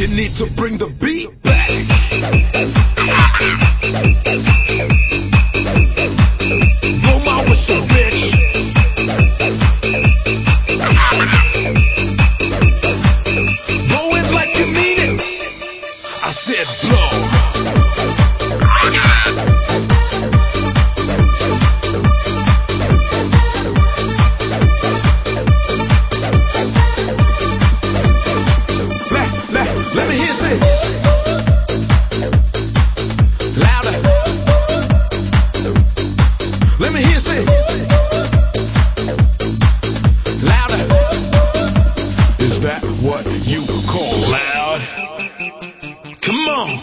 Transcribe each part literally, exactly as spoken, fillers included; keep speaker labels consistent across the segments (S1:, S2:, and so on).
S1: You need to bring the beat back. Blow my whistle, bitch. Blow it like you mean it. I said blow. Let me hear this. Louder. Let me hear this. Louder. Is that what you call loud? Come on.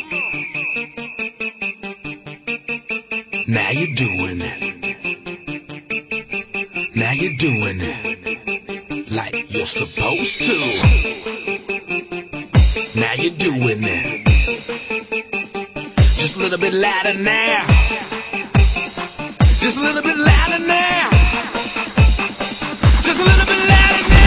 S1: Now you're doing it. Now you're doing it like you're supposed to. Now you're doing it. Just a little bit louder now. Just a little bit louder now. Just a little bit louder now.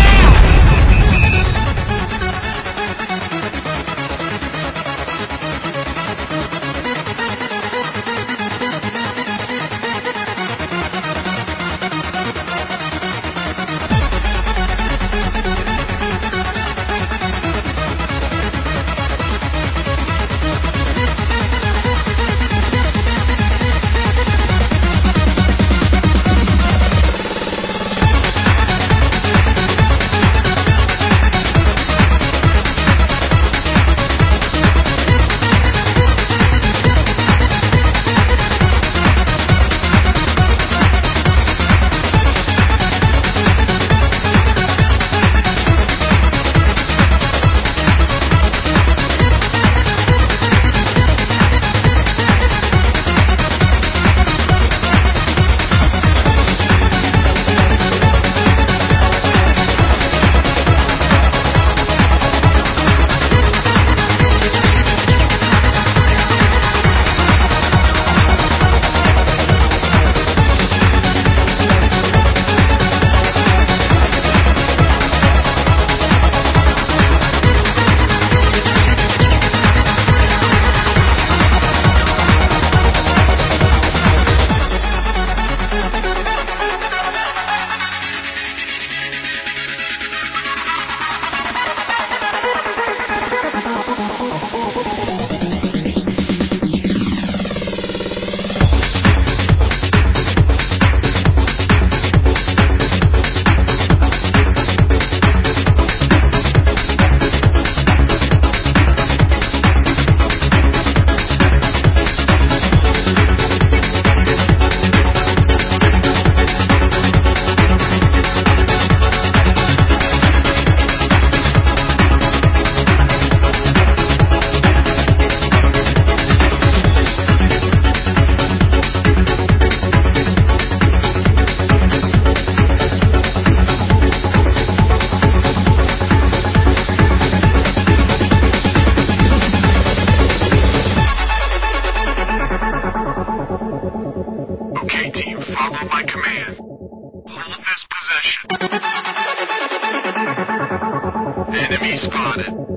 S1: Okay, team, follow my command. Hold this position. Enemy spotted.